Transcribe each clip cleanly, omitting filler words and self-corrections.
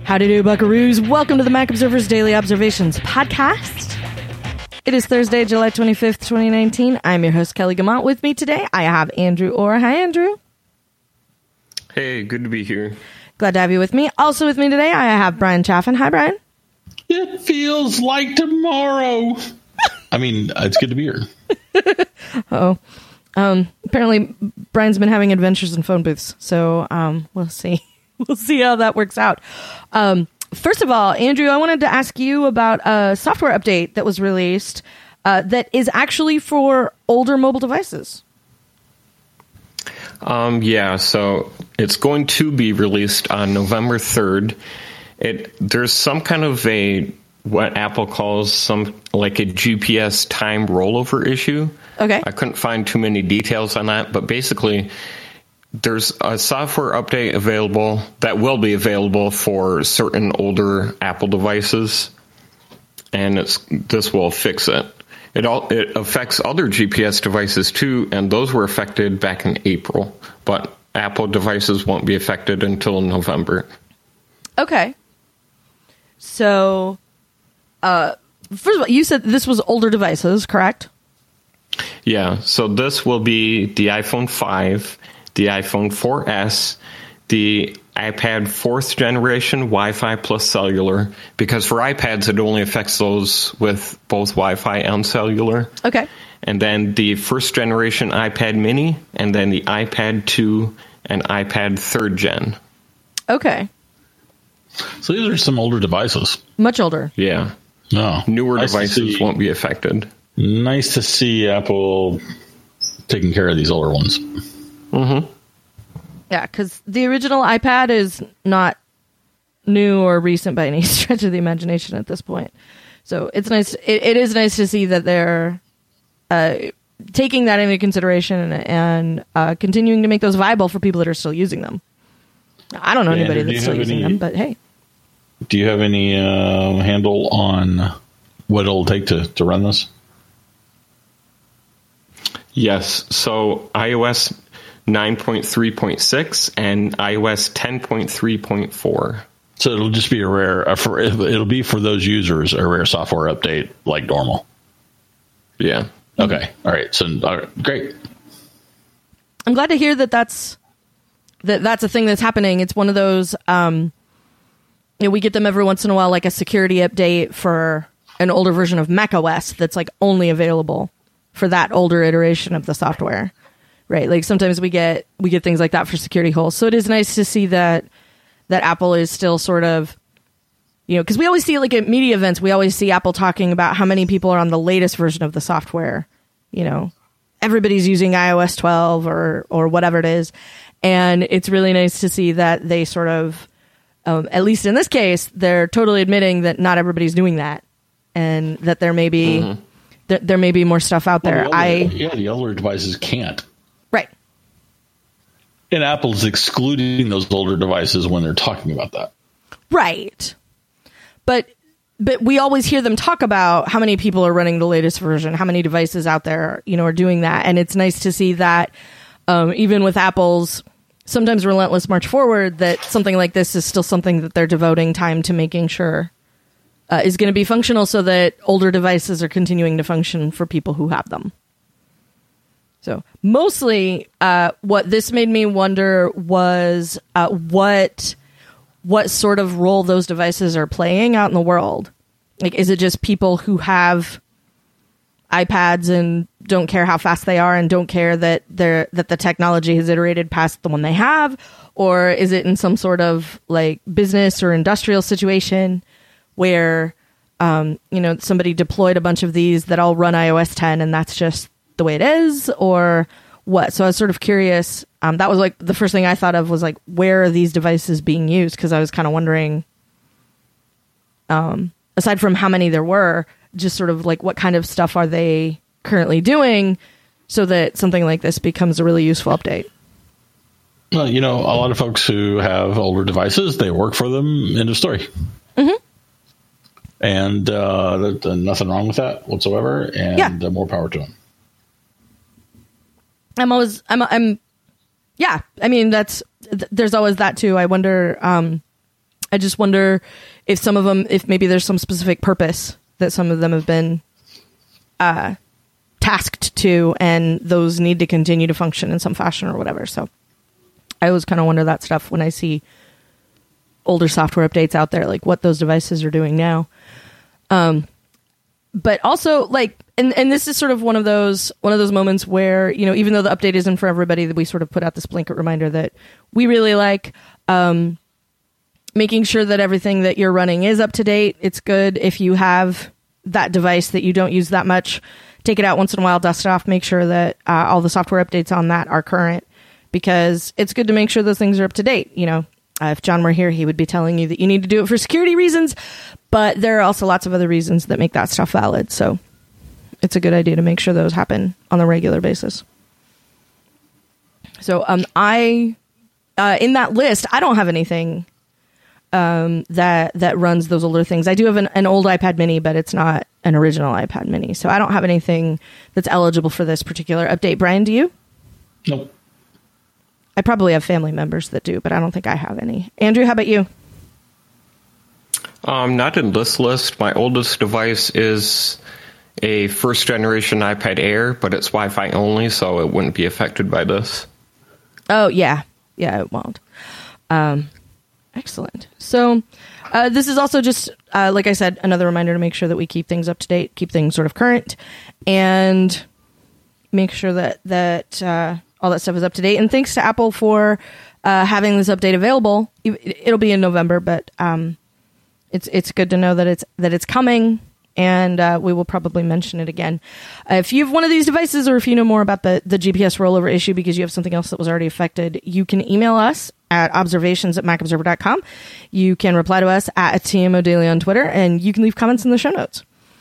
Howdy do, buckaroos. Welcome to the Mac Observer's Daily Observations podcast. It is Thursday, July 25th, 2019. I'm your host, Kelly Gamont. With me today, I have Andrew Orr. Hi, Andrew. Hey, good to be here. Glad to have you with me. Also with me today, I have Brian Chaffin. Hi, Brian. It feels like tomorrow. I mean, it's good to be here. Apparently, Brian's been having adventures in phone booths, so we'll see. We'll see how that works out. First of all, Andrew, I wanted to ask you about a software update that was released that is actually for older mobile devices. So it's going to be released on November 3rd. There's some kind of what Apple calls a GPS time rollover issue. Okay. I couldn't find too many details on that, but basically there's a software update available that will be available for certain older Apple devices, and this will fix it. It affects other GPS devices too, and those were affected back in April, but Apple devices won't be affected until November. Okay. So, first of all, you said this was older devices, correct? Yeah, so this will be the iPhone 5, the iPhone 4S, the iPad 4th generation Wi-Fi plus cellular, because for iPads it only affects those with both Wi-Fi and cellular. Okay. And then the 1st generation iPad mini, and then the iPad 2 and iPad 3rd gen. Okay. So these are some older devices. Much older. Yeah. No. Newer devices won't be affected. Nice to see Apple taking care of these older ones. Mm-hmm. Yeah, because the original iPad is not new or recent by any stretch of the imagination at this point. So it's nice. It is nice to see that they're taking that into consideration and continuing to make those viable for people that are still using them. I don't know anybody that's still using them, but hey. Do you have any handle on what it'll take to run this? Yes. So iOS 9.3.6 and iOS 10.3.4. So it'll just be it'll be for those users a rare software update like normal. Yeah. Okay. All right. So great. I'm glad to hear that's a thing that's happening. It's one of those, we get them every once in a while, like a security update for an older version of macOS that's like only available for that older iteration of the software, right? Like sometimes we get things like that for security holes. So it is nice to see that Apple is still sort of, because we always see like at media events, we always see Apple talking about how many people are on the latest version of the software. Everybody's using iOS 12 or whatever it is. And it's really nice to see that they sort of, at least in this case, they're totally admitting that not everybody's doing that, and that there may be there may be more stuff out there. The older devices can't. Right. And Apple's excluding those older devices when they're talking about that. Right. But we always hear them talk about how many people are running the latest version, how many devices out there, are doing that. And it's nice to see that even with Apple's sometimes relentless march forward, that something like this is still something that they're devoting time to making sure is going to be functional, so that older devices are continuing to function for people who have them. So mostly what this made me wonder was what sort of role those devices are playing out in the world. Like, is it just people who have iPads and don't care how fast they are and don't care that the technology has iterated past the one they have? Or is it in some sort of like business or industrial situation where, somebody deployed a bunch of these that all run iOS 10 and that's just the way it is, or what? So I was sort of curious. That was like the first thing I thought of was like, where are these devices being used? Because I was kind of wondering, aside from how many there were, just sort of like what kind of stuff are they currently doing so that something like this becomes a really useful update? Well, a lot of folks who have older devices, they work for them. End of story. Mm-hmm. And nothing wrong with that whatsoever. And more power to them. Yeah. I mean, there's always that too. I wonder, I just wonder if some of them, if maybe there's some specific purpose that some of them have been tasked to, and those need to continue to function in some fashion or whatever. So I always kind of wonder that stuff when I see older software updates out there, like what those devices are doing now. But also, like, and this is sort of one of those moments where, you know, even though the update isn't for everybody, that we sort of put out this blanket reminder that we really like making sure that everything that you're running is up to date. It's good if you have that device that you don't use that much, take it out once in a while, dust it off, make sure that all the software updates on that are current, because it's good to make sure those things are up to date. You know, if John were here, he would be telling you that you need to do it for security reasons, but there are also lots of other reasons that make that stuff valid. So it's a good idea to make sure those happen on a regular basis. So I in that list, I don't have anything that runs those older things. I do have an old iPad mini, but it's not an original iPad mini. So I don't have anything that's eligible for this particular update. Brian, do you? Nope. I probably have family members that do, but I don't think I have any. Andrew, how about you? Not in this list. My oldest device is a first generation iPad Air, but it's Wi-Fi only, so it wouldn't be affected by this. Oh, yeah. Yeah, it won't. Excellent. So this is also just, like I said, another reminder to make sure that we keep things up to date, keep things sort of current, and make sure that all that stuff is up to date. And thanks to Apple for having this update available. It'll be in November, but it's good to know that it's coming, and we will probably mention it again. If you have one of these devices, or if you know more about the GPS rollover issue because you have something else that was already affected, you can email us at observations@macobserver.com. You can reply to us at TMO Daily on Twitter, and you can leave comments in the show notes.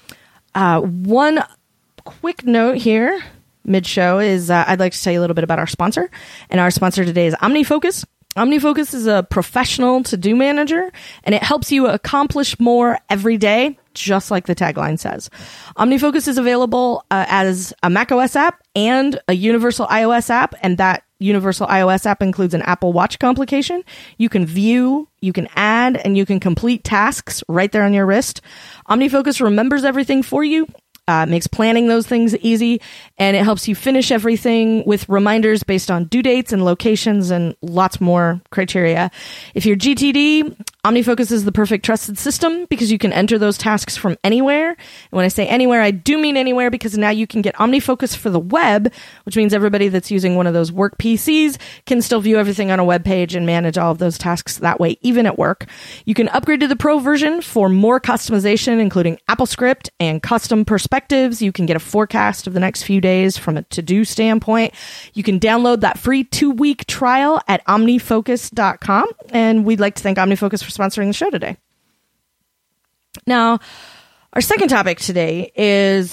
One quick note here, mid-show, is I'd like to tell you a little bit about our sponsor. And our sponsor today is OmniFocus. OmniFocus is a professional to-do manager, and it helps you accomplish more every day, just like the tagline says. OmniFocus is available as a macOS app and a universal iOS app, and that universal iOS app includes an Apple Watch complication. You can view, you can add, and you can complete tasks right there on your wrist. OmniFocus remembers everything for you. Makes planning those things easy, and it helps you finish everything with reminders based on due dates and locations and lots more criteria. If you're GTD, OmniFocus is the perfect trusted system because you can enter those tasks from anywhere. And when I say anywhere, I do mean anywhere, because now you can get OmniFocus for the web, which means everybody that's using one of those work PCs can still view everything on a web page and manage all of those tasks that way, even at work. You can upgrade to the Pro version for more customization, including AppleScript and custom perspectives. You can get a forecast of the next few days from a to-do standpoint. You can download that free 2-week trial at omnifocus.com. And we'd like to thank OmniFocus for sponsoring the show today. Now, our second topic today is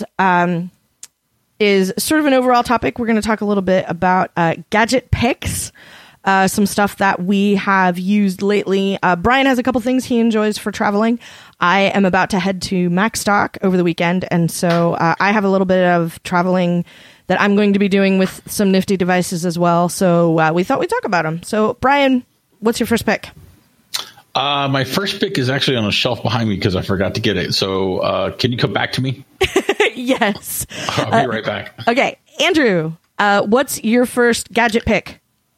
sort of an overall topic. We're going to talk a little bit about gadget picks, some stuff that we have used lately. Brian has a couple things he enjoys for traveling. I am about to head to MacStock over the weekend, and so I have a little bit of traveling that I'm going to be doing with some nifty devices as well. So we thought we'd talk about them. So, Brian, what's your first pick? My first pick is actually on a shelf behind me because I forgot to get it. So can you come back to me? Yes. I'll be right back. Okay. Andrew, what's your first gadget pick?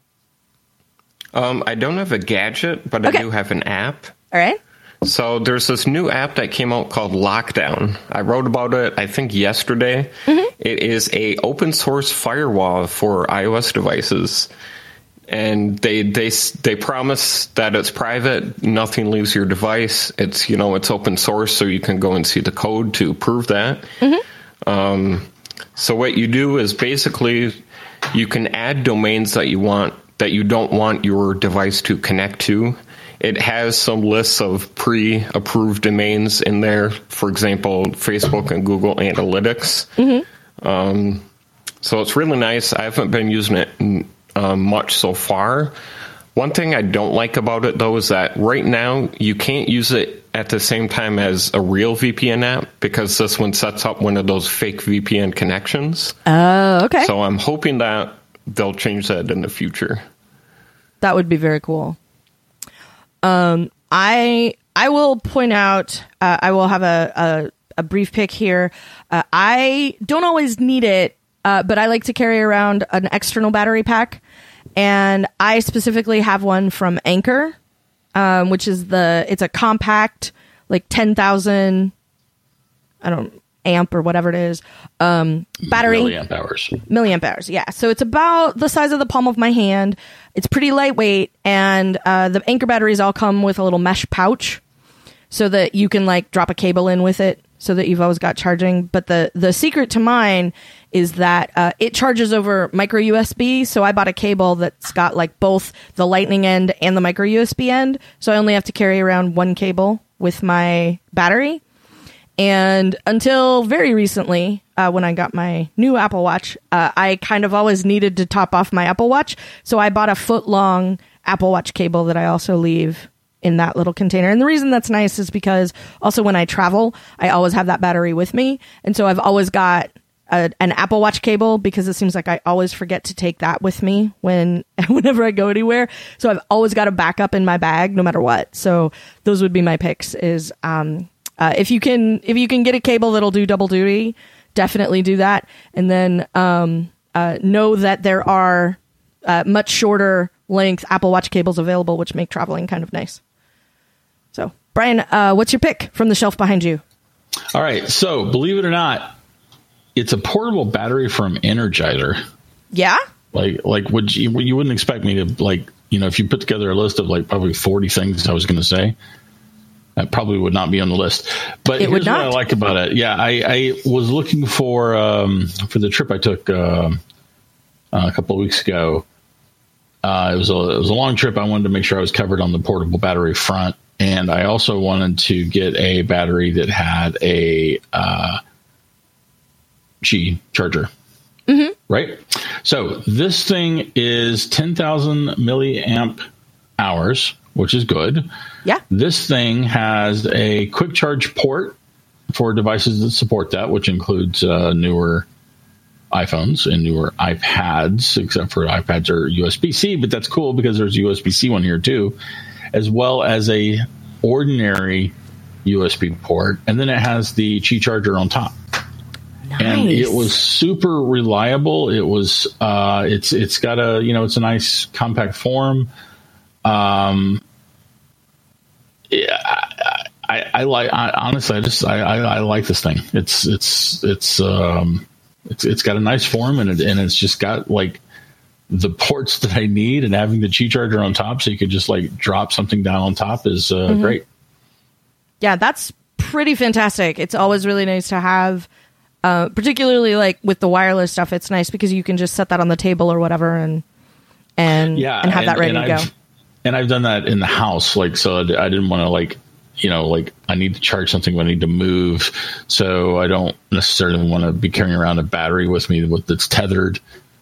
I don't have a gadget, but okay. I do have an app. All right. So there's this new app that came out called Lockdown. I wrote about it, I think, yesterday. Mm-hmm. It is a open source firewall for iOS devices. And they promise that it's private, nothing leaves your device. It's, it's open source, so you can go and see the code to prove that. Mm-hmm. So what you do is basically you can add domains that you don't want your device to connect to. It has some lists of pre-approved domains in there. For example, Facebook and Google Analytics. Mm-hmm. So it's really nice. I haven't been using it much so far. One thing I don't like about it, though, is that right now you can't use it at the same time as a real VPN app because this one sets up one of those fake VPN connections. Oh, okay. So I'm hoping that they'll change that in the future. That would be very cool. I will point out, I will have a brief pick here. I don't always need it, but I like to carry around an external battery pack. And I specifically have one from Anker, which is it's a compact, like 10,000, amp or whatever it is, battery. Milliamp hours. Yeah. So it's about the size of the palm of my hand. It's pretty lightweight. And the Anker batteries all come with a little mesh pouch so that you can like drop a cable in with it so that you've always got charging. But the secret to mine is that it charges over micro USB. So I bought a cable that's got like both the lightning end and the micro USB end. So I only have to carry around one cable with my battery. And until very recently, when I got my new Apple Watch, I kind of always needed to top off my Apple Watch. So I bought a foot-long Apple Watch cable that I also leave in that little container. And the reason that's nice is because also when I travel, I always have that battery with me. And so I've always got an Apple Watch cable because it seems like I always forget to take that with me whenever I go anywhere. So I've always got a backup in my bag no matter what. So those would be my picks is if you can get a cable that'll do double duty, definitely do that. And then know that there are much shorter length Apple Watch cables available, which make traveling kind of nice. So, Brian, what's your pick from the shelf behind you? All right. So, believe it or not, it's a portable battery from Energizer. Yeah? Like you wouldn't expect me to, like, if you put together a list of like probably 40 things I was going to say, that probably would not be on the list. But here's what I like about it. Yeah, I was looking for the trip I took a couple of weeks ago. It was a long trip. I wanted to make sure I was covered on the portable battery front. And I also wanted to get a battery that had a Qi charger. Mm-hmm. Right? So this thing is 10,000 milliamp hours, which is good. Yeah. This thing has a quick charge port for devices that support that, which includes newer iPhones and newer iPads, except for iPads are USB-C, but that's cool because there's a USB-C one here too, as well as a ordinary USB port. And then it has the Qi charger on top. Nice. And it was super reliable. It was, it's got it's a nice compact form. I like this thing. It's got a nice form and it's just got like the ports that I need, and having the Qi charger on top so you could just like drop something down on top is great. Yeah, that's pretty fantastic. It's always really nice to have, particularly like with the wireless stuff. It's nice because you can just set that on the table or whatever and have that ready to go. And I've done that in the house, like, so I didn't want to I need to charge something when I need to move. So I don't necessarily want to be carrying around a battery with me that's tethered.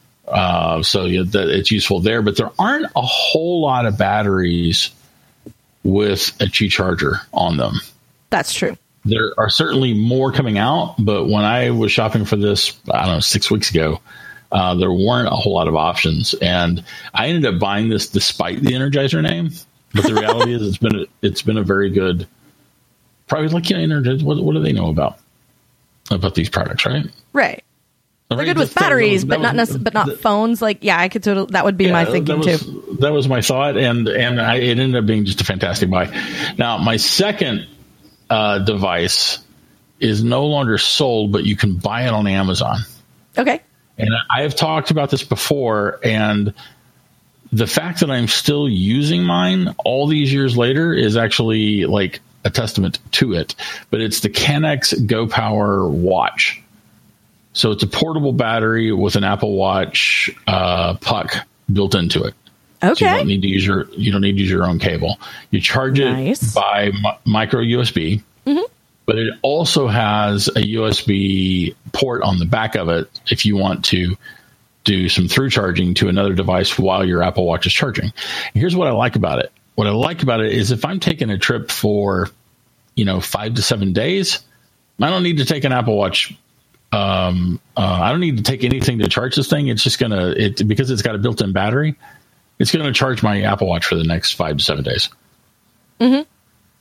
So it's useful there, but there aren't a whole lot of batteries with a Qi charger on them. That's true. There are certainly more coming out, but when I was shopping for this, 6 weeks ago, there weren't a whole lot of options, and I ended up buying this despite the Energizer name. But the reality is, it's been a very good, probably like Energizer. What do they know about these products, right? Right. They're good with batteries, but not phones. Like, yeah, I could that would be my thinking too. That was my thought, and it ended up being just a fantastic buy. Now, my second device is no longer sold, but you can buy it on Amazon. Okay. And I have talked about this before, and the fact that I'm still using mine all these years later is actually like a testament to it. But it's the Canex Go Power watch. So it's a portable battery with an Apple Watch puck built into it. Okay. So you don't need to use your own cable. You charge it by micro USB. Mm-hmm. But it also has a USB port on the back of it if you want to do some through charging to another device while your Apple Watch is charging. And here's what I like about it. What I like about it is if I'm taking a trip for, 5 to 7 days, I don't need to take an Apple Watch. I don't need to take anything to charge this thing. It's just because it's got a built-in battery, it's going to charge my Apple Watch for the next 5 to 7 days. Mm-hmm.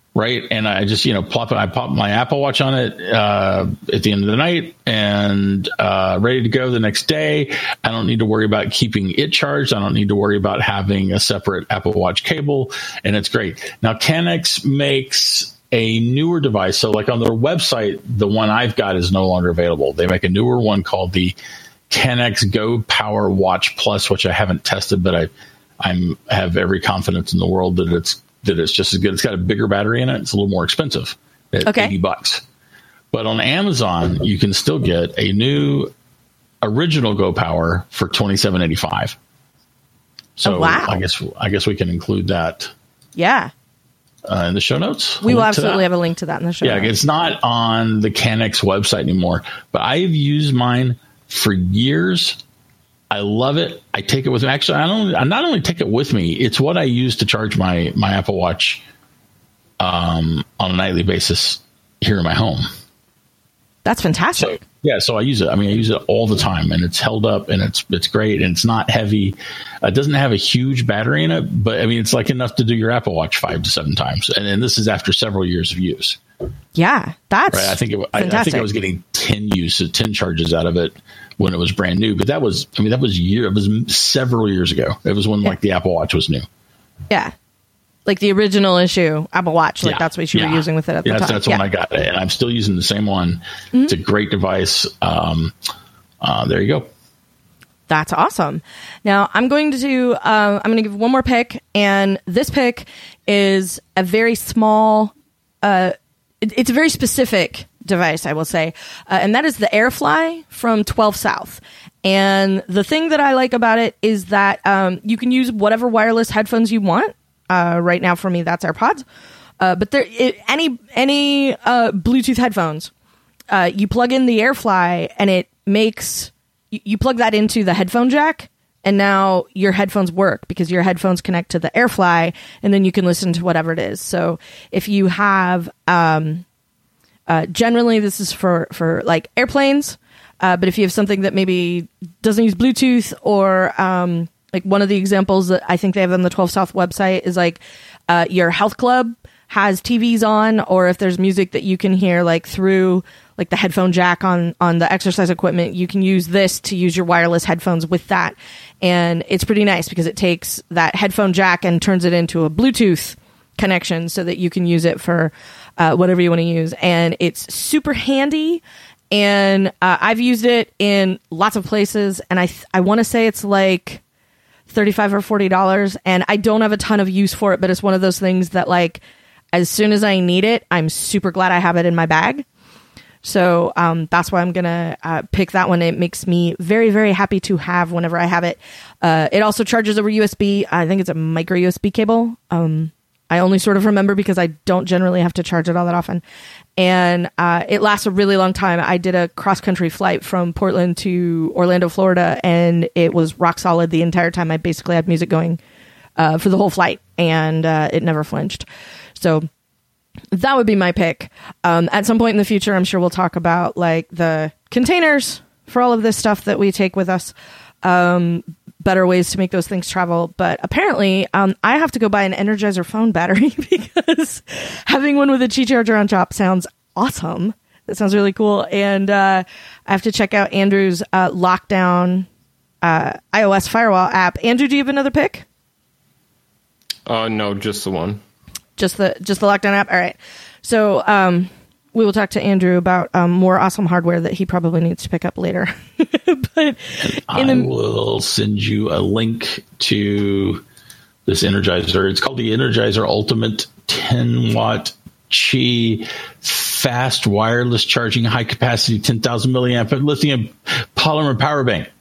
right? And I just, I pop my Apple Watch on it at the end of the night and ready to go the next day. I don't need to worry about keeping it charged. I don't need to worry about having a separate Apple Watch cable, and it's great. Now, Canex makes a newer device. So like on their website, the one I've got is no longer available. They make a newer one called the Canex Go Power Watch Plus, which I haven't tested, but I have every confidence in the world that it's just as good. It's got a bigger battery in it. It's a little more expensive at $80. But on Amazon, you can still get a new original Go Power for $27.85. So wow. I guess we can include that. Yeah. In the show notes. We will absolutely have a link to that in the show notes. Yeah, it's not on the Canex website anymore, but I have used mine for years. I love it. I take it with me. Actually, I not only take it with me, it's what I use to charge my Apple Watch on a nightly basis here in my home. That's fantastic. So I use it. I mean, I use it all the time, and it's held up, and it's great, and it's not heavy. It doesn't have a huge battery in it, but I mean, it's like enough to do your Apple Watch 5 to 7 times, and this is after several years of use. Yeah, that's right. I think I was getting 10 charges out of it when it was brand new, but that was several years ago. It was when like the Apple Watch was new. Yeah. Like the original issue Apple Watch, that's what you were using with it at the time. That's when I got it, and I'm still using the same one. Mm-hmm. It's a great device. There you go. That's awesome. Now I'm going to give one more pick, and this pick is a very small. It's a very specific device, I will say, and that is the AirFly from 12 South. And the thing that I like about it is that you can use whatever wireless headphones you want. Right now, for me, that's AirPods. But any Bluetooth headphones, you plug in the AirFly, and it makes you plug that into the headphone jack, and now your headphones work because your headphones connect to the AirFly, and then you can listen to whatever it is. So if you have, generally this is for like airplanes, but if you have something that maybe doesn't use Bluetooth or like one of the examples that I think they have on the 12 South website is like your health club has TVs on, or if there's music that you can hear like through like the headphone jack on the exercise equipment, you can use this to use your wireless headphones with that. And it's pretty nice because it takes that headphone jack and turns it into a Bluetooth connection so that you can use it for whatever you want to use. And it's super handy. And I've used it in lots of places. And I want to say it's like $35 or $40, and I don't have a ton of use for it, but it's one of those things that like as soon as I need it, I'm super glad I have it in my bag. So that's why I'm gonna pick that one. It makes me very, very happy to have whenever I have it. It also charges over USB. I think it's a micro USB cable. I only sort of remember because I don't generally have to charge it all that often. And it lasts a really long time. I did a cross-country flight from Portland to Orlando, Florida, and it was rock solid the entire time. I basically had music going for the whole flight, and it never flinched. So that would be my pick. At some point in the future, I'm sure we'll talk about like the containers for all of this stuff that we take with us. Better ways to make those things travel. But apparently, I have to go buy an Energizer phone battery because having one with a Qi charger on top sounds awesome. That sounds really cool. And I have to check out Andrew's Lockdown iOS firewall app. Andrew, do you have another pick? No, just the one. Just the Lockdown app? All right. So we will talk to Andrew about more awesome hardware that he probably needs to pick up later. But I will send you a link to this Energizer. It's called the Energizer Ultimate 10-watt Qi fast wireless charging high capacity 10,000 milliamp lithium polymer power bank.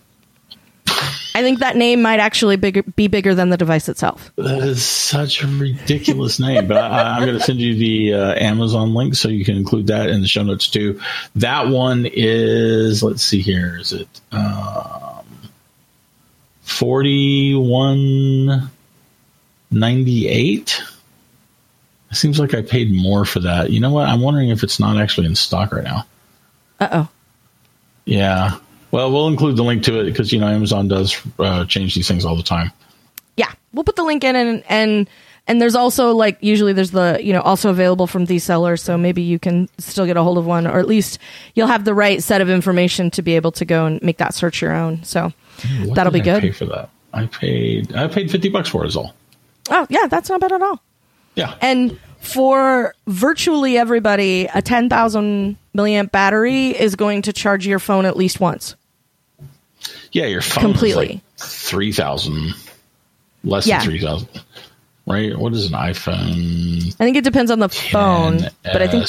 I think that name might actually be bigger than the device itself. That is such a ridiculous name, but I'm going to send you the Amazon link so you can include that in the show notes too. That one is, let's see here, is it $41.98? It seems like I paid more for that. You know what? I'm wondering if it's not actually in stock right now. Uh-oh. Yeah. Well, we'll include the link to it because, Amazon does change these things all the time. Yeah, we'll put the link in, and And there's also like usually there's the also available from these sellers, so maybe you can still get a hold of one, or at least you'll have the right set of information to be able to go and make that search your own. So that'll be good. I pay for that. I paid $50 for it is all. Oh yeah, that's not bad at all. Yeah. And for virtually everybody, a 10,000 milliamp battery is going to charge your phone at least once. Yeah, your phone completely. Is like 3,000, less than 3,000, right? What is an iPhone? I think it depends on the phone, but I think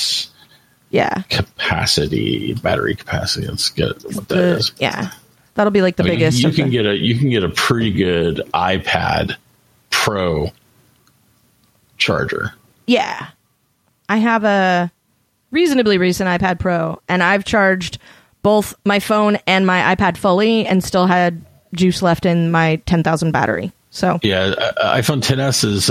battery capacity. Let's get what that is. Yeah, that'll be like the biggest. You can get a pretty good iPad Pro charger. Yeah, I have a reasonably recent iPad Pro, and I've charged both my phone and my iPad fully, and still had juice left in my 10,000 battery. So yeah, iPhone XS is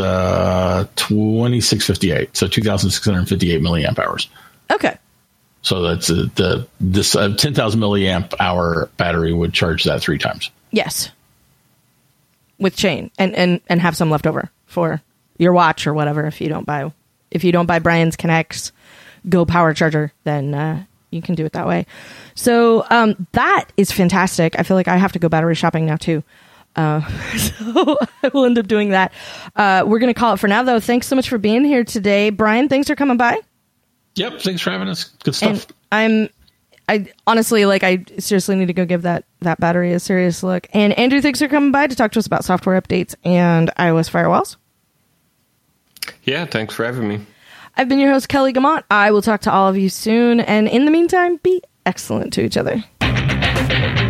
2658, so 2,658 milliamp hours. Okay, so that's this 10,000 milliamp hour battery would charge that 3 times. Yes, with chain and have some left over for your watch or whatever. If you don't buy Brian's Connect's Go Power Charger, then you can do it that way. So that is fantastic. I feel like I have to go battery shopping now too. So I will end up doing that. We're going to call it for now, though. Thanks so much for being here today, Brian. Thanks for coming by. Yep, thanks for having us. Good stuff. And I honestly, I seriously need to go give that battery a serious look. And Andrew, thanks for coming by to talk to us about software updates and iOS firewalls. Yeah, thanks for having me. I've been your host, Kelly Gamont. I will talk to all of you soon. And in the meantime, be excellent to each other.